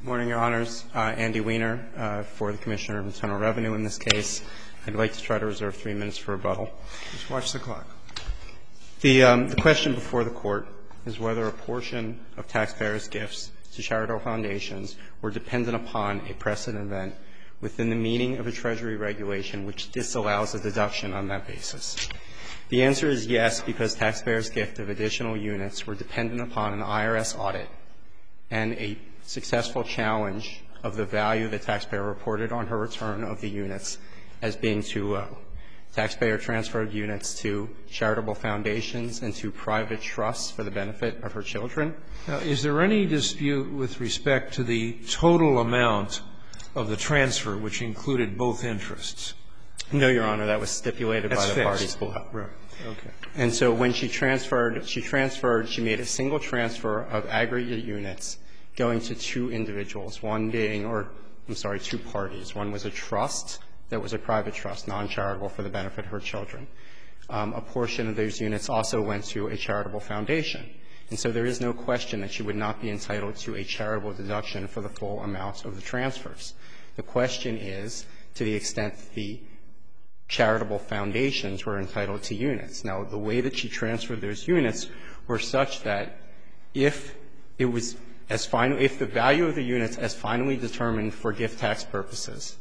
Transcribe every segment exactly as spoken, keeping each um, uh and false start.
Good morning, Your Honors. Uh, Andy Weiner uh, for the Commissioner of Internal Revenue in this case. I'd like to try to reserve three minutes for rebuttal. Just watch the clock. The, um, the question before the Court is whether a portion of taxpayers' gifts to charitable foundations were dependent upon a precedent event within the meaning of a Treasury regulation which disallows a deduction on that basis. The answer is yes, because taxpayers' gift of additional units were dependent upon an I R S audit and a successful challenge of the value the taxpayer reported on her return of the units as being too low. Taxpayer transferred units to charitable foundations and to private trusts for the benefit of her children. Now, is there any dispute with respect to the total amount of the transfer, which included both interests? No, Your Honor. That was stipulated That's by the fixed. parties below. Right. Okay. And so when she transferred, she transferred, she made a single transfer of aggregate units going to two individuals, one being, or I'm sorry, two parties. One was a trust that was a private trust, non-charitable, for the benefit of her children. Um, a portion of those units also went to a charitable foundation. And so there is no question that she would not be entitled to a charitable deduction for the full amount of the transfers. The question is, to the extent that the charitable foundations were entitled to units. Now, the way that she transferred those units were such that if it was as final, if the value of the units as finally determined for gift tax purposes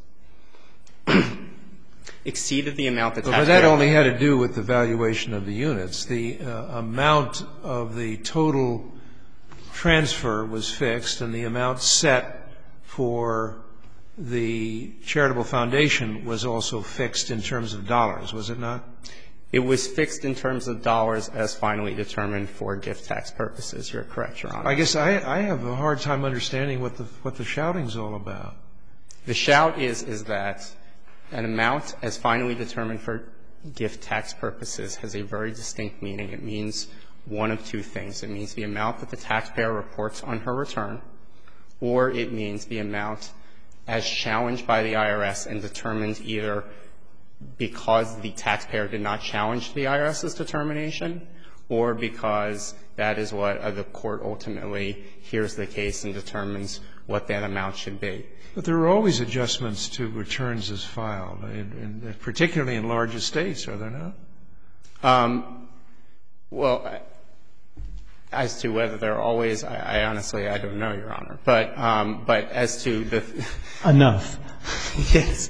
exceeded the amount that taxpayer. But that only had to do with the valuation of the units. The uh, amount of the total transfer was fixed, and the amount set for the charitable foundation was also fixed in terms of dollars, was it not? It was fixed in terms of dollars as finally determined for gift tax purposes. You're correct, Your Honor. I guess I, I have a hard time understanding what the what the shouting's all about. The shout is is that an amount as finally determined for gift tax purposes has a very distinct meaning. It means one of two things. It means the amount that the taxpayer reports on her return, or it means the amount as challenged by the I R S and determined either because the taxpayer did not challenge the IRS's determination, or because that is what uh, the court ultimately hears the case and determines what that amount should be. But there are always adjustments to returns as filed, in, in, particularly in large estates, are there not? Um, well, as to whether there are always, I, I honestly, I don't know, Your Honor. But, um, but as to the enough. Yes.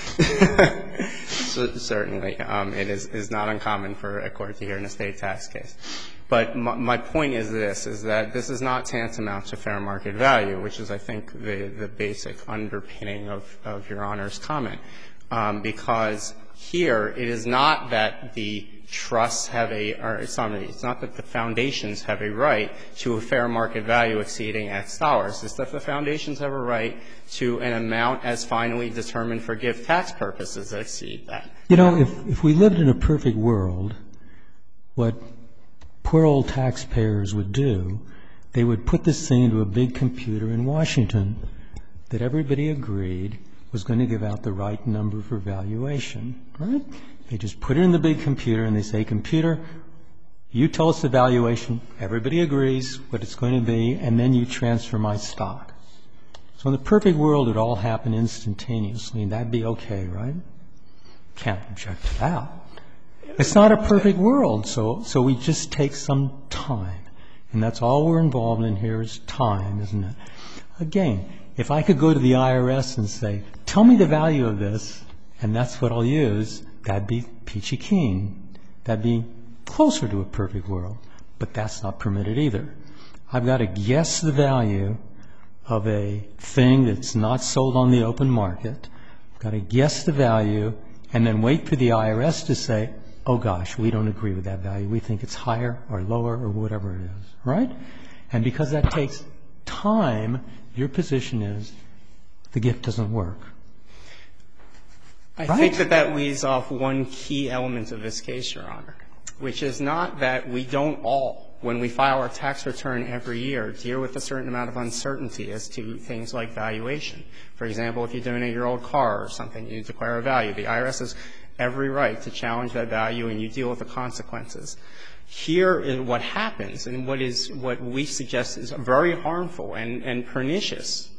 So, certainly, um, it is, is not uncommon for a court to hear an estate tax case. But my, my point is this, is that this is not tantamount to fair market value, which is, I think, the, the basic underpinning of, of Your Honor's comment. Um, because here, it is not that the trusts have a, or it's not, it's not that the foundations have a right to a fair market value exceeding X dollars. It's that the foundations have a right to an amount as finally determined for gift tax purposes that exceed that. You know, if, if we lived in a perfect world, what poor old taxpayers would do, they would put this thing into a big computer in Washington that everybody agreed was going to give out the right number for valuation, right? They just put it in the big computer and they say, computer, you tell us the valuation, everybody agrees what it's going to be, and then you transfer my stock. So in the perfect world, it all happened instantaneously, and that'd be okay, right? Can't object to that. It's not a perfect world, so, so we just take some time. And that's all we're involved in here is time, isn't it? Again, if I could go to the I R S and say, tell me the value of this, and that's what I'll use, that'd be peachy keen. That'd be closer to a perfect world. But that's not permitted either. I've got to guess the value of a thing that's not sold on the open market. I've got to guess the value and then wait for the I R S to say, oh gosh, we don't agree with that value. We think it's higher or lower or whatever it is, right? And because that takes time, your position is the gift doesn't work. I right? think that that leaves off one key element of this case, Your Honor, which is not that we don't all, when we file our tax return every year, deal with a certain amount of uncertainty as to things like valuation. For example, if you donate your old car or something, you declare a value. The I R S has every right to challenge that value, and you deal with the consequences. Here is what happens, and what is what we suggest is very harmful and, and pernicious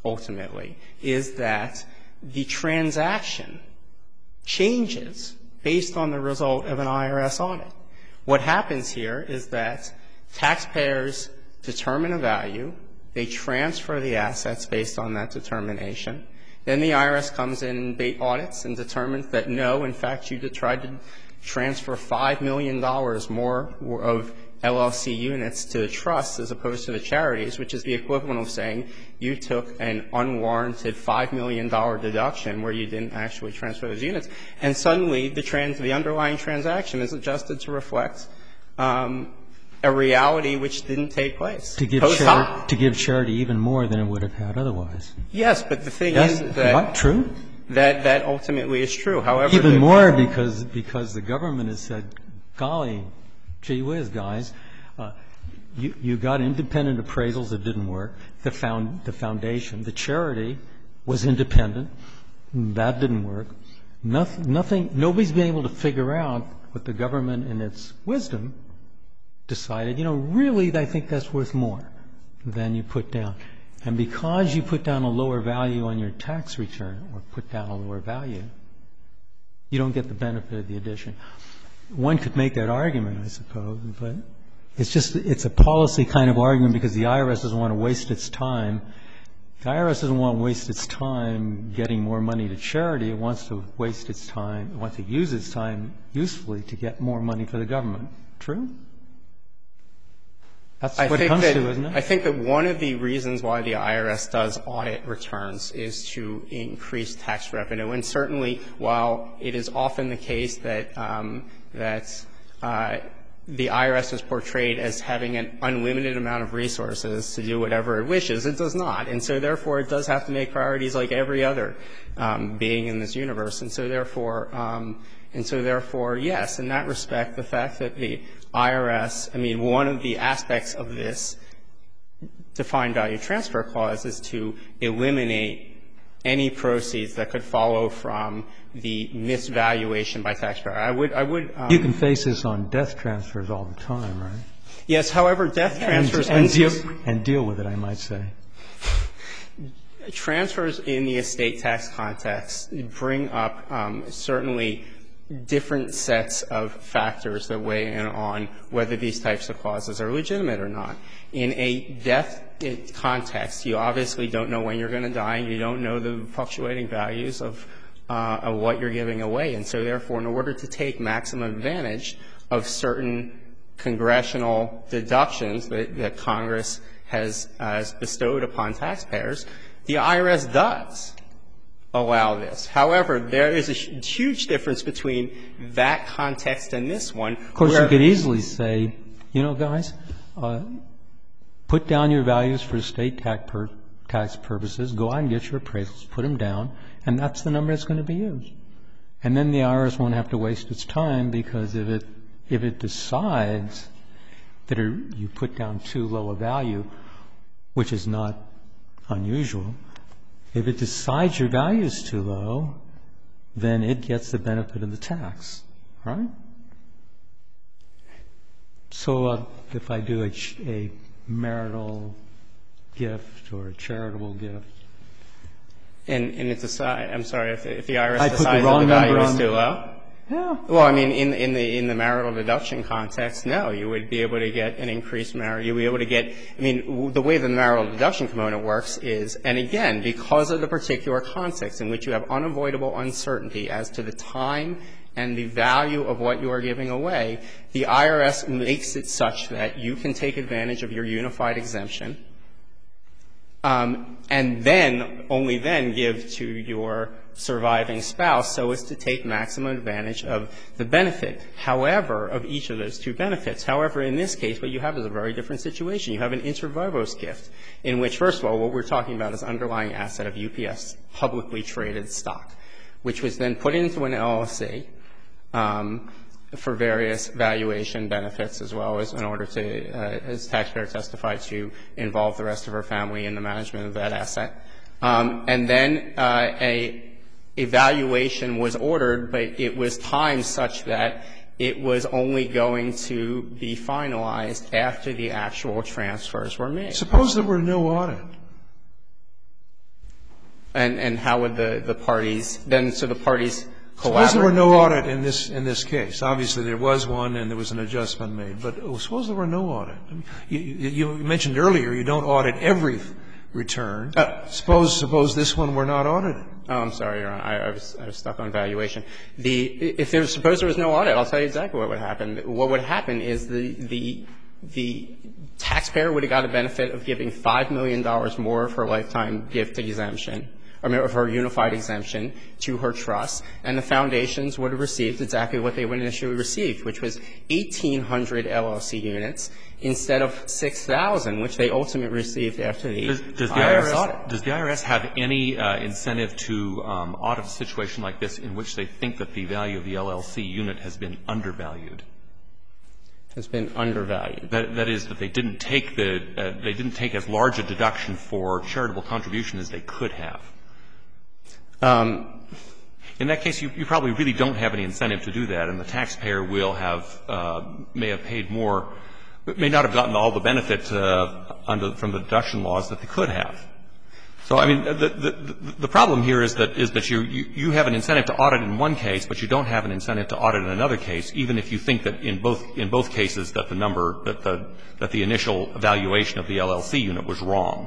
ultimately, is that the transaction changes based on the result of an I R S audit. What happens here is that taxpayers determine a value, they transfer the assets based on that determination, then the I R S comes in and audits and determines that no, in fact, you tried to transfer five million dollars more of L L C units to the trusts as opposed to the charities, which is the equivalent of saying you took an unwarranted five million dollars deduction where you didn't actually transfer those units, and suddenly the trans the underlying transaction is adjusted to reflect um, a reality which didn't take place. To give, chari- to give charity even more than it would have had otherwise. Yes, but the thing yes, is that what, true? That that ultimately is true. However, even more because because the government has said, golly, gee whiz, guys, uh, you you got independent appraisals that didn't work. The found the foundation, the charity, was independent. That didn't work. Nothing, nothing. Nobody's been able to figure out what the government, in its wisdom, decided. You know, really, I think that's worth more than you put down. And because you put down a lower value on your tax return, or put down a lower value, you don't get the benefit of the addition. One could make that argument, I suppose, but it's just, it's a policy kind of argument because the I R S doesn't want to waste its time. The I R S doesn't want to waste its time getting more money to charity. It wants to waste its time, it wants to use its time usefully to get more money for the government. True? That's what it comes that, to, isn't it? I think that one of the reasons why the I R S does audit returns is to increase tax revenue. And certainly, while it is often the case that um, that uh, the I R S is portrayed as having an unlimited amount of resources to do whatever it wishes, it does not. And so, therefore, it does have to make priorities like every other um, being in this universe. And so, therefore, um, and so, therefore, yes, in that respect, the fact that the I R S, I mean, one of the aspects of this defined value transfer clause is to eliminate any proceeds that could follow from the misvaluation by taxpayer. I would, I would. Um, you can face this on death transfers all the time, right? Yes. However, death transfers and, and, deal, and deal with it, I might say. Transfers in the estate tax context bring up um, certainly different sets of factors that weigh in on whether these types of clauses are legitimate or not. In a death context, you obviously don't know when you're going to die, and you don't know the fluctuating values of, uh, of what you're giving away. And so, therefore, in order to take maximum advantage of certain congressional deductions that, that Congress has, has bestowed upon taxpayers, the I R S does allow this. However, there is a huge difference between that context and this one. Of course, you could easily say, you know, guys, uh, put down your values for estate tax, pur- tax purposes, go out and get your appraisals, put them down, and that's the number that's going to be used. And then the I R S won't have to waste its time, because if it, if it decides that it, you put down too low a value, which is not unusual, if it decides your value is too low, then it gets the benefit of the tax, right? So uh, if I do a, ch- a marital gift or a charitable gift, and, and it's a, I'm sorry, if, if the I R S I decides put the that wrong the value number is on, too low? Yeah. Well, I mean, in, in the in the marital deduction context, no, you would be able to get an increased marital. You'd be able to get. I mean, w- the way the marital deduction component works is, and again, because of the particular context in which you have unavoidable uncertainty as to the time and the value of what you are giving away, the I R S makes it such that you can take advantage of your unified exemption, um, and then only then give to your surviving spouse so as to take maximum advantage of the benefit, however, of each of those two benefits. However, in this case, what you have is a very different situation. You have an inter vivos gift in which, first of all, what we're talking about is underlying asset of U P S publicly traded stock, which was then put into an L L C um, for various valuation benefits, as well as in order to, uh, as taxpayer testified, to involve the rest of her family in the management of that asset. Um, and then uh, a evaluation was ordered, but it was timed such that it was only going to be finalized after the actual transfers were made. Suppose there were no audit. And, and how would the, the parties, then, so the parties collaborate? Suppose there were no audit in this, in this case. Obviously, there was one and there was an adjustment made. But suppose there were no audit. You, you mentioned earlier you don't audit every return. Uh, suppose, suppose this one were not audited. Oh, I'm sorry, Your Honor. I, I, was, I was stuck on valuation. The, if there was, suppose there was no audit, I'll tell you exactly what would happen. What would happen is the, the, the taxpayer would have got a benefit of giving five million dollars more of her lifetime gift exemption, or of her unified exemption to her trust, and the foundations would have received exactly what they would initially receive, which was eighteen hundred L L C units instead of six thousand, which they ultimately received after the does, does the I R S, I R S audit. Does the I R S have any uh, incentive to um, audit a situation like this in which they think that the value of the L L C unit has been undervalued? Has been undervalued. That, that is, that they didn't take the uh, they didn't take as large a deduction for charitable contribution as they could have. Um, In that case, you, you probably really don't have any incentive to do that, and the taxpayer will have uh, may have paid more, but may not have gotten all the benefit uh, under, from the deduction laws that they could have. So, I mean, the, the, the problem here is that is that you, you you have an incentive to audit in one case, but you don't have an incentive to audit in another case, even if you think that in both in both cases that the number that the that the initial evaluation of the L L C unit was wrong.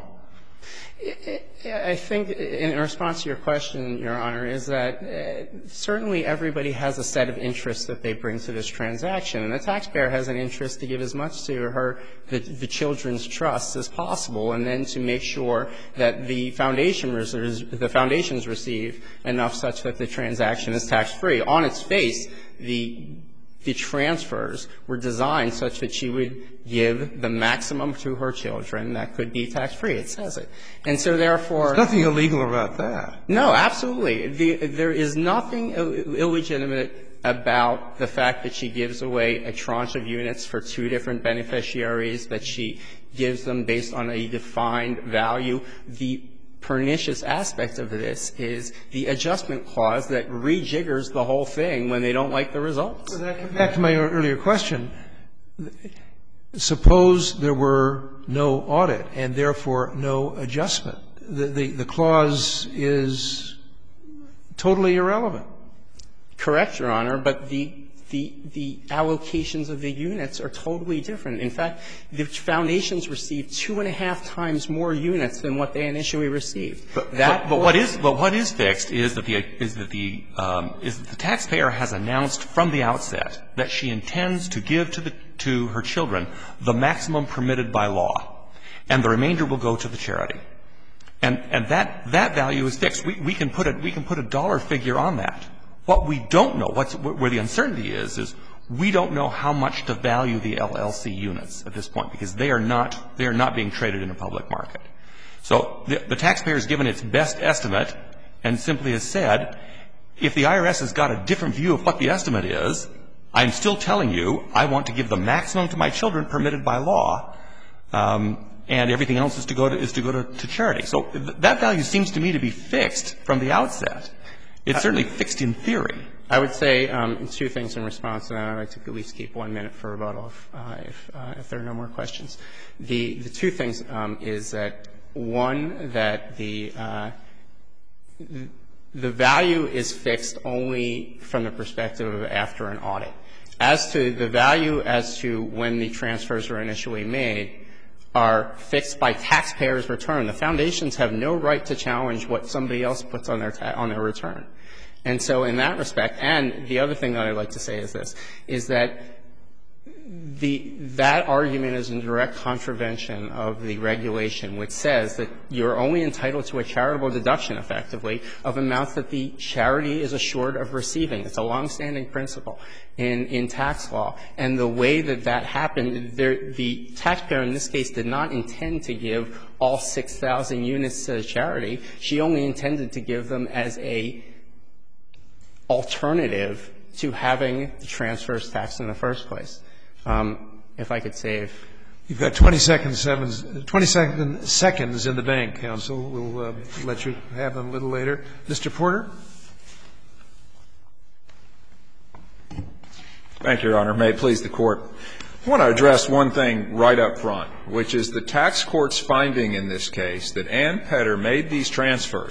I think in response to your question, Your Honor, is that uh, certainly everybody has a set of interests that they bring to this transaction, and the taxpayer has an interest to give as much to her, the, the children's trusts as possible, and then to make sure that the foundation the foundations receive enough such that the transaction is tax-free. On its face, the the transfers were designed such that she would give the maximum to her children that could be tax-free. It says it. And so, therefore — There's nothing illegal about that. No, absolutely. The, there is nothing illegitimate about the fact that she gives away a tranche of units for two different beneficiaries, that she gives them based on a defined value. The pernicious aspect of this is the adjustment clause that rejiggers the whole thing when they don't like the results. Well, that comes back to my earlier question. Suppose there were no audit and therefore no adjustment. The, the, the clause is totally irrelevant. Correct, Your Honor, but the The, the allocations of the units are totally different. In fact, the foundations received two and a half times more units than what they initially received. But, that but, but what is but what is fixed is that the is that the um, is that the taxpayer has announced from the outset that she intends to give to the to her children the maximum permitted by law, and the remainder will go to the charity. And and that that value is fixed. We we can put a we can put a dollar figure on that. What we don't know, what's, where the uncertainty is, is we don't know how much to value the L L C units at this point, because they are not, they are not being traded in a public market. So the, the taxpayer has given its best estimate and simply has said, if the I R S has got a different view of what the estimate is, I'm still telling you I want to give the maximum to my children permitted by law, um, and everything else is to go to, is to, go to, to charity. So th- that value seems to me to be fixed from the outset. It's certainly fixed in theory. I would say um, two things in response to that. I'd like to at least keep one minute for rebuttal if, uh, if, uh, if there are no more questions. The, the two things um, is that, one, that the, uh, the value is fixed only from the perspective of after an audit. As to the value as to when the transfers are initially made, are fixed by taxpayers' return. The foundations have no right to challenge what somebody else puts on their ta- on their return. And so in that respect, and the other thing that I'd like to say is this, is that the that argument is in direct contravention of the regulation, which says that you're only entitled to a charitable deduction, effectively, of amounts that the charity is assured of receiving. It's a longstanding principle in, in tax law. And the way that that happened, there, the taxpayer in this case did not intend to give all six thousand units to the charity. She only intended to give them as a alternative to having the transfers taxed in the first place. Um, if I could save. You've got twenty seconds, twenty seconds in the bank, counsel. We'll uh, let you have them a little later. Mister Porter. Thank you, Your Honor. May it please the Court. I want to address one thing right up front, which is the tax court's finding in this case that Ann Petter made these transfers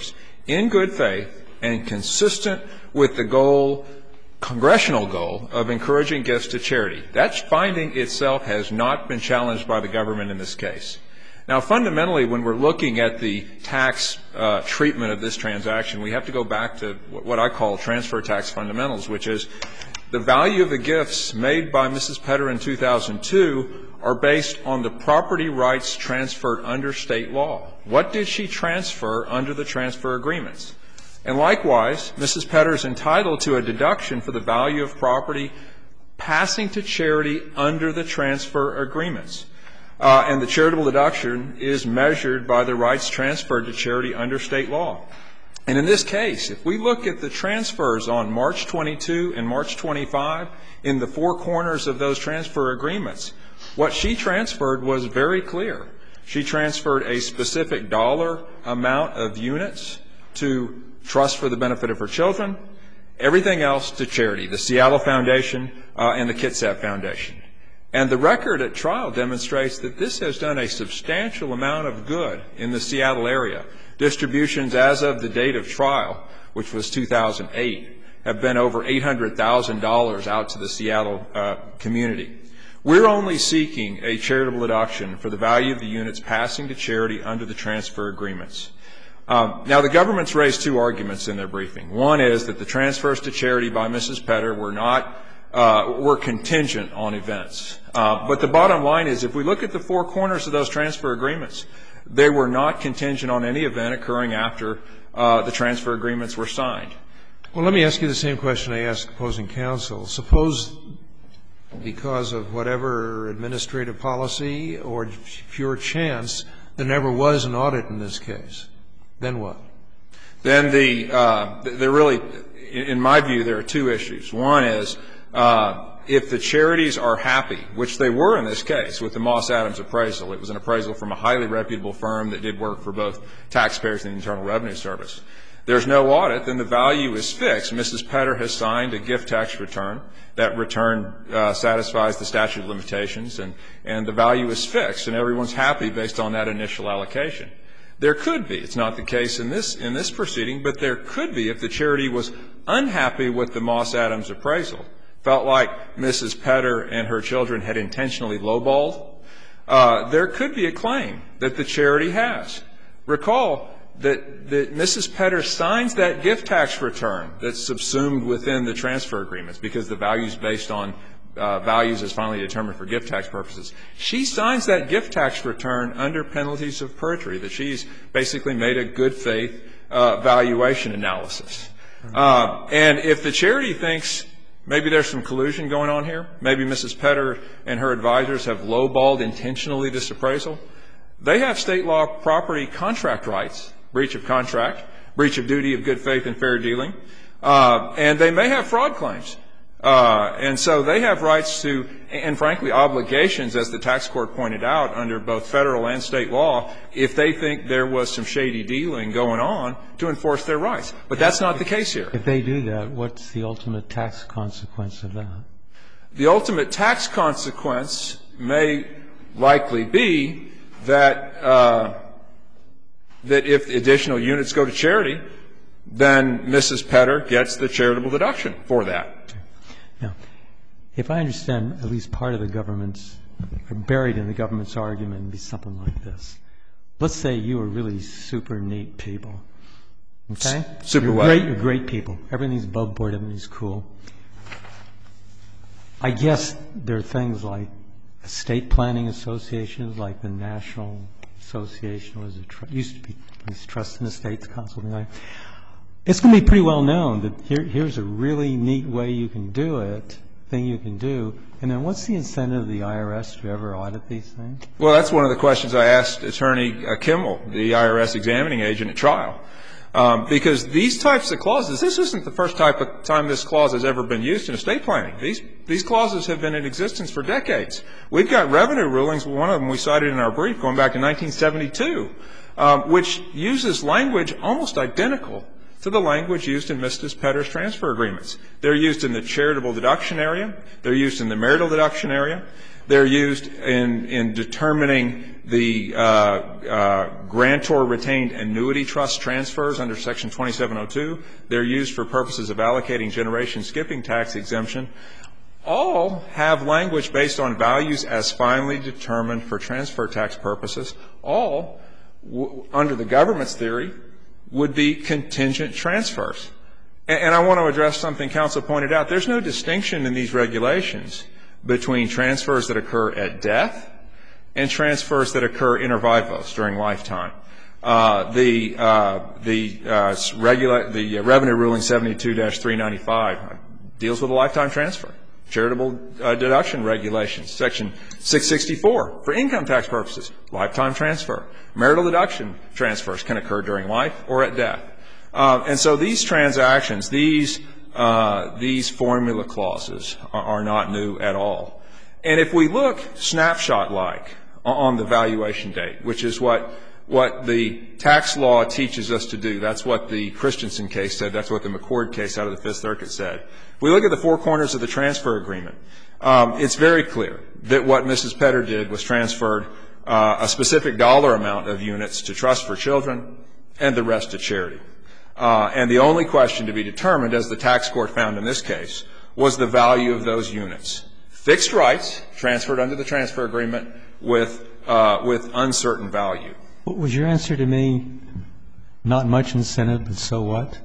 in good faith and consistent with the goal, congressional goal, of encouraging gifts to charity. That finding itself has not been challenged by the government in this case. Now, fundamentally, when we're looking at the tax uh, treatment of this transaction, we have to go back to what I call transfer tax fundamentals, which is the value of the gifts made by Missus Petter in two thousand two are based on the property rights transferred under state law. What did she transfer under the transfer agreements? And likewise, Missus Petter is entitled to a deduction for the value of property passing to charity under the transfer agreements. Uh, and the charitable deduction is measured by the rights transferred to charity under state law. And in this case, if we look at the transfers on March twenty-second and March twenty-fifth, in the four corners of those transfer agreements, what she transferred was very clear. She transferred a specific dollar amount of units to trust for the benefit of her children, everything else to charity, the Seattle Foundation uh, and the Kitsap Foundation. And the record at trial demonstrates that this has done a substantial amount of good in the Seattle area. Distributions as of the date of trial, which was two thousand eight, have been over eight hundred thousand dollars out to the Seattle uh, community. We're only seeking a charitable deduction for the value of the units passing to charity under the transfer agreements. Um, now, the government's raised two arguments in their briefing. One is that the transfers to charity by Missus Petter were not Uh, were contingent on events. Uh, but the bottom line is, if we look at the four corners of those transfer agreements, they were not contingent on any event occurring after uh, the transfer agreements were signed. Well, let me ask you the same question I asked opposing counsel. Suppose because of whatever administrative policy or pure chance, there never was an audit in this case. Then what? Then the, uh, there really, in my view, there are two issues. One is, Uh, if the charities are happy, which they were in this case with the Moss Adams appraisal, it was an appraisal from a highly reputable firm that did work for both taxpayers and the Internal Revenue Service. There's no audit, then the value is fixed. Missus Petter has signed a gift tax return. That return uh, satisfies the statute of limitations, and, and the value is fixed, and everyone's happy based on that initial allocation. There could be, it's not the case in this, in this proceeding, but there could be if the charity was unhappy with the Moss Adams appraisal, felt like Missus Petter and her children had intentionally lowballed, uh, there could be a claim that the charity has. Recall that, that Missus Petter signs that gift tax return that's subsumed within the transfer agreements because the value is based on uh, values as finally determined for gift tax purposes. She signs that gift tax return under penalties of perjury, that she's basically made a good faith uh, valuation analysis. Uh, and if the charity thinks maybe there's some collusion going on here, maybe Missus Petter and her advisors have lowballed intentionally this appraisal, they have state law property contract rights, breach of contract, breach of duty of good faith and fair dealing, uh, and they may have fraud claims. Uh, and so they have rights to, and frankly, obligations, as the tax court pointed out, under both federal and state law, if they think there was some shady dealing going on, to enforce their rights. But that's not the case here. If they do that, what's the ultimate tax consequence of that? The ultimate tax consequence may likely be that uh, that if additional units go to charity, then Missus Petter gets the charitable deduction for that. Now, if I understand at least part of the government's, or buried in the government's argument, would be something like this. Let's say you are really super neat people. Okay? Super you're what? Great, you're great people. Everything's above board, everything's cool. I guess there are things like estate planning associations, like the National Association, was it tr- used to be Trust and Estates Council, something like that. It's going to be pretty well known that here, here's a really neat way you can do it, thing you can do. And then what's the incentive of the I R S to ever audit these things? Well, that's one of the questions I asked Attorney uh, Kimmel, the I R S examining agent at trial. Um, because these types of clauses, this isn't the first type of time this clause has ever been used in estate planning. These, these clauses have been in existence for decades. We've got revenue rulings, one of them we cited in our brief going back to nineteen seventy-two, um, which uses language almost identical to the language used in Missus Petter's transfer agreements. They're used in the charitable deduction area. They're used in the marital deduction area. They're used in, in determining the uh, uh, grantor-retained annuity trust transfers under Section twenty-seven oh two. They're used for purposes of allocating generation skipping tax exemption. All have language based on values as finally determined for transfer tax purposes. All, w- under the government's theory, would be contingent transfers. And, and I want to address something counsel pointed out. There's no distinction in these regulations between transfers that occur at death and transfers that occur inter vivos during lifetime. Uh, the uh, the uh, regula- the revenue ruling seventy-two dash three ninety-five deals with a lifetime transfer. Charitable uh, deduction regulations, Section six sixty-four, for income tax purposes, lifetime transfer. Marital deduction transfers can occur during life or at death. Uh, and so these transactions, these uh, these formula clauses are, are not new at all. And if we look snapshot-like on the valuation date, which is what what the tax law teaches us to do, that's what the Christensen case said, that's what the McCord case out of the Fifth Circuit said. If we look at the four corners of the transfer agreement, um, it's very clear that what Missus Petter did was transferred uh, a specific dollar amount of units to Trust for Children and the rest to charity. Uh, and the only question to be determined, as the tax court found in this case, was the value of those units. Fixed rights transferred under the transfer agreement with uh, with uncertain value. What was your answer to me? Not much incentive, but so what?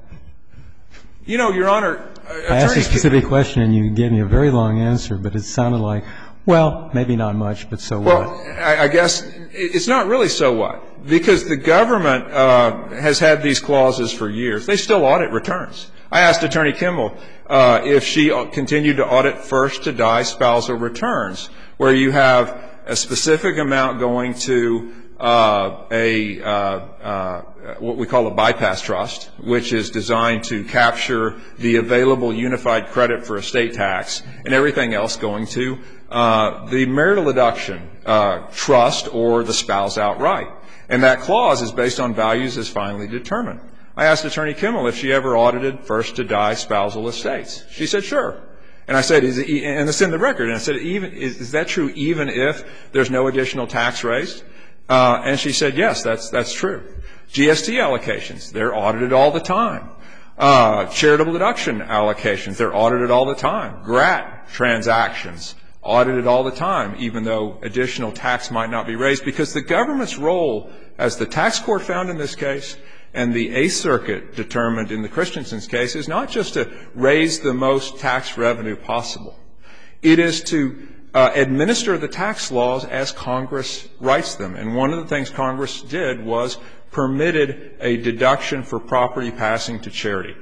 You know, Your Honor, I asked a specific question and you gave me a very long answer, but it sounded like, well, maybe not much, but so well, what? Well, I, I guess it's not really so what, because the government uh, has had these clauses for years. They still audit returns. I asked Attorney Kimball uh, if she continued to audit first to die spousal returns, where you have a specific amount going to uh, a uh, uh, what we call a bypass trust, which is designed to capture the available unified credit for estate tax, and everything else going to uh, the marital deduction uh, trust or the spouse outright. And that clause is based on values as finally determined. I asked Attorney Kimball if she ever audited first to die spousal estates. She said, sure. And I said, is it, and it's in the record, and I said, even, is, is that true even if there's no additional tax raised? Uh, and she said, yes, that's, that's true. G S T allocations, they're audited all the time. Uh, charitable deduction allocations, they're audited all the time. G R A T transactions, audited all the time, even though additional tax might not be raised, because the government's role, as the tax court found in this case, and the Eighth Circuit determined in the Christensen's case, is not just to raise the most tax revenue possible. It is to uh, administer the tax laws as Congress writes them. And one of the things Congress did was permitted a deduction for property passing to charity.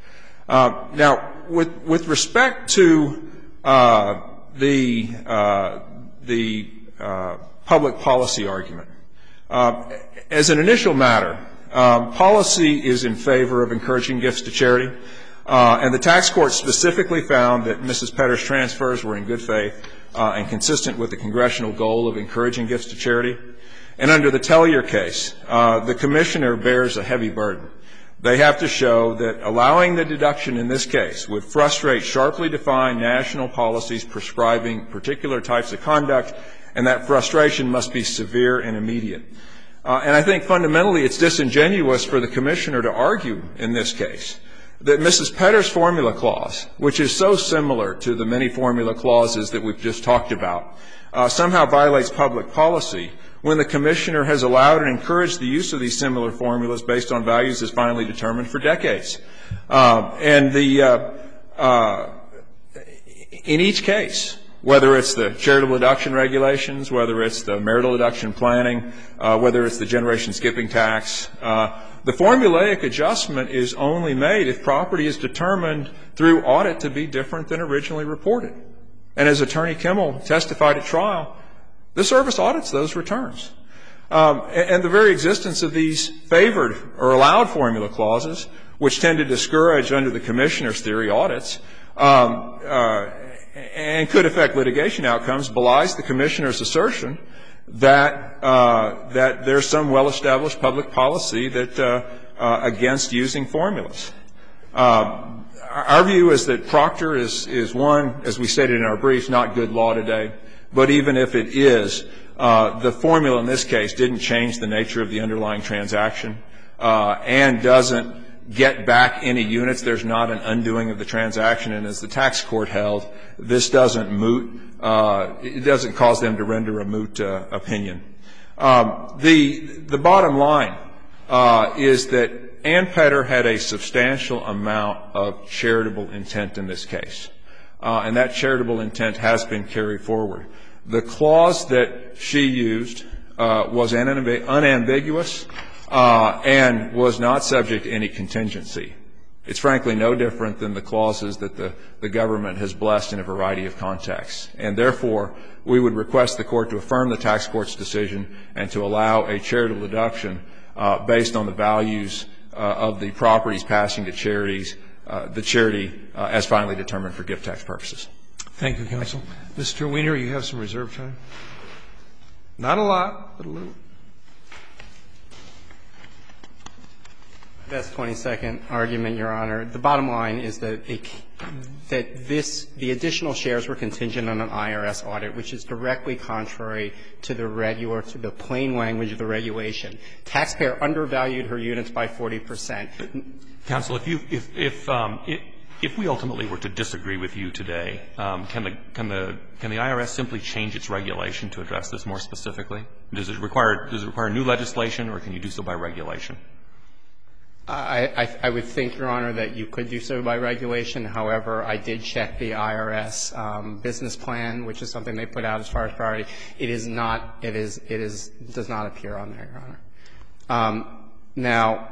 Uh, now, with, with respect to uh, the, uh, the uh, public policy argument, uh, as an initial matter, Um, policy is in favor of encouraging gifts to charity, uh, and the tax court specifically found that Missus Petter's transfers were in good faith uh, and consistent with the congressional goal of encouraging gifts to charity. And under the Tellier case, uh, the commissioner bears a heavy burden. They have to show that allowing the deduction in this case would frustrate sharply defined national policies prescribing particular types of conduct, and that frustration must be severe and immediate. Uh, and I think fundamentally it's disingenuous for the commissioner to argue in this case that Missus Petter's formula clause, which is so similar to the many formula clauses that we've just talked about, uh, somehow violates public policy when the commissioner has allowed and encouraged the use of these similar formulas based on values as finally determined for decades. Uh, and the uh, uh, in each case, whether it's the charitable deduction regulations, whether it's the marital deduction planning, uh, whether it's the generation skipping tax, uh, the formulaic adjustment is only made if property is determined through audit to be different than originally reported. And as Attorney Kimmel testified at trial, the service audits those returns. Um, and, and the very existence of these favored or allowed formula clauses, which tend to discourage under the commissioner's theory audits, um, uh, and could affect litigation outcomes, belies the commissioner's assertion that uh, that there's some well-established public policy that uh, uh, against using formulas. Uh, our view is that Proctor is, is one, as we stated in our briefs, not good law today. But even if it is, uh, the formula in this case didn't change the nature of the underlying transaction uh, and doesn't get back any units. There's not an undoing of the transaction. And as the tax court held, this doesn't moot. Uh, it doesn't cause them to render a moot uh, opinion. Um, the, the bottom line uh, is that Ann Petter had a substantial amount of charitable intent in this case. Uh, and that charitable intent has been carried forward. The clause that she used uh, was unambi- unambiguous uh, and was not subject to any contingency. It's frankly no different than the clauses that the, the government has blessed in a variety of contexts. And therefore, we would request the court to affirm the tax court's decision and to allow a charitable deduction uh, based on the values uh, of the properties passing to charities, uh, the charity uh, as finally determined for gift tax purposes. Thank you, counsel. Mister Wiener, you have some reserve time. Not a lot, but a little. That's twenty-second argument, Your Honor. The bottom line is that it, that this the additional shares were contingent on an I R S audit, which is directly contrary to the regular to the plain language of the regulation. Taxpayer undervalued her units by forty percent. Counsel, if you if if um, it, if we ultimately were to disagree with you today, um, can the can the can the I R S simply change its regulation to address this more specifically? Does it require does it require new legislation, or can you do so by regulation? I, I, I would think, Your Honor, that you could do so by regulation. However, I did check the I R S um, business plan, which is something they put out as far as priority. It is not. It is. It is. Does not appear on there, Your Honor. Um, now,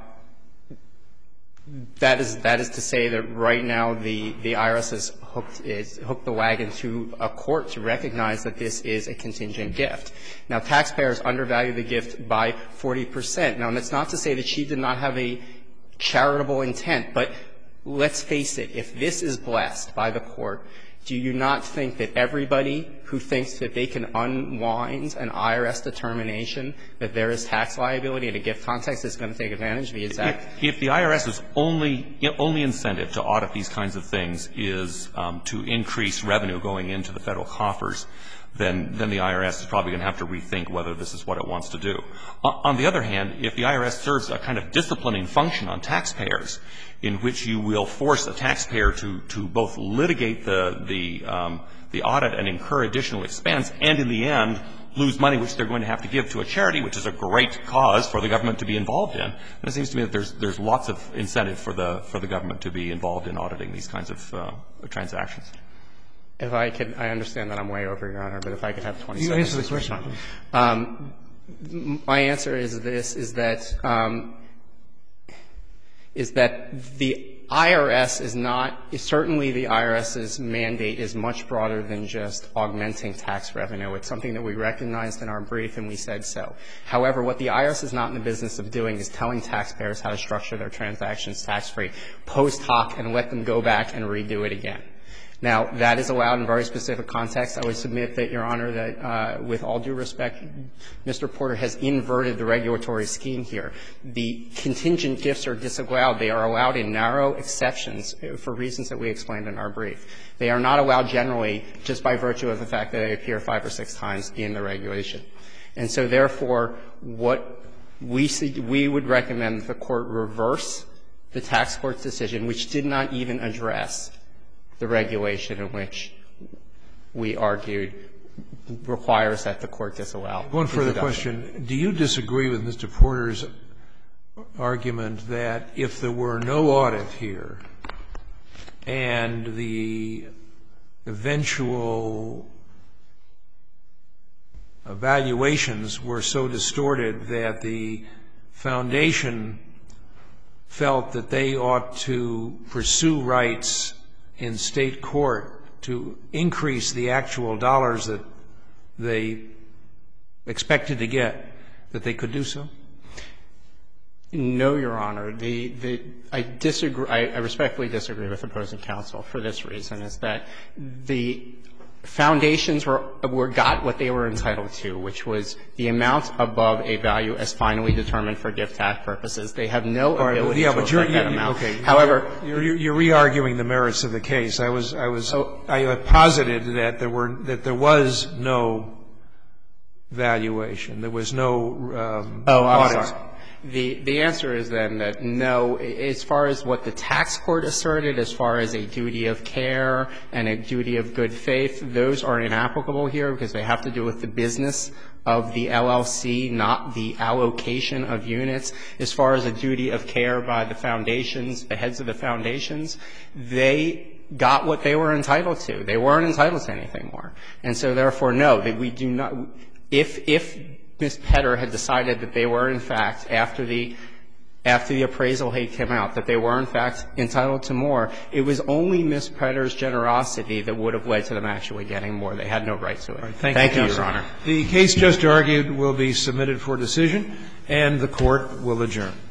that is that is to say that right now the the I R S has hooked is hooked the wagon to a court to recognize that this is a contingent gift. Now, taxpayers undervalue the gift by forty percent. Now, that's not to say that she did not have a charitable intent, but let's face it, if this is blessed by the court, do you not think that everybody who thinks that they can unwind an I R S determination that there is tax liability in a gift context is going to take advantage of the exact? If, if the I R S's only only incentive to audit these kinds of things is um, to increase revenue going into the federal coffers, then then the I R S is probably going to have to rethink whether this is what it wants to do. On the other hand, if the I R S serves a kind of disciplining function on taxpayers, in which you will force a taxpayer to to both litigate the the um, the audit and incur additional expense, and in the end lose money which they're going to have to give to a charity, which is a great cause for the government to be involved in. And it seems to me that there's there's lots of incentive for the for the government to be involved in auditing these kinds of uh, transactions. If I could, I understand that I'm way over, Your Honor, but if I could have twenty you seconds. Answer the question, please. Um, my answer is this, is that, um, is that the I R S is not, certainly the I R S's mandate is much broader than just augmenting tax revenue. It's something that we recognized in our brief, and we said so. However, what the I R S is not in the business of doing is telling taxpayers how to structure their transactions tax-free post hoc and let them go back and redo it again. Now, that is allowed in very specific contexts. I would submit that, Your Honor, that uh, with all due respect, Mister Porter has inverted the regulatory scheme here. The contingent gifts are disallowed. They are allowed in narrow exceptions for reasons that we explained in our brief. They are not allowed generally just by virtue of the fact that they appear five or six times in the regulation. And so, therefore, what we see, we would recommend that the Court reverse the tax court's decision, which did not even address the regulation in which we argued requires that the Court disallow. One further question. Do you disagree with Mister Porter's argument that if there were no audit here and the eventual evaluations were so distorted that the foundation felt that they ought to pursue rights in state court to increase the actual dollars that they expected to get, that they could do so? No, Your Honor. The, the, I disagree, I, I respectfully disagree with opposing counsel for this reason, is that the foundations were, were got what they were entitled to, which was the amount above a value as finally determined for gift tax purposes. They have no ability yeah, to but you're, affect that you're, amount. Okay. However, you're, you're, you're re-arguing the merits of the case. I was, I was, oh, I had posited that there were, that there was no valuation. There was no um, oh, I'm audit. sorry. The, the answer is then that no, as far as what the tax court asserted, as far as a duty of care and a duty of good faith, those are inapplicable here because they have to do with the business of the L L C, not the allocation of units. As far as a duty of care by the foundations, the heads of the foundations, they got what they were entitled to. They weren't entitled to anything more. And so, therefore, no, that we do not – if, if Miz Petter had decided that they were, in fact, after the after the appraisal had come out, that they were, in fact, entitled to more, it was only Miz Petter's generosity that would have led to them actually getting more. They had no right to it. Right, thank, thank you, you, Your Honor. The case just argued will be submitted for decision, and the Court will adjourn.